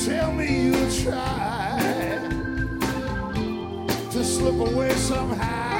Tell me you'll try to slip away somehow.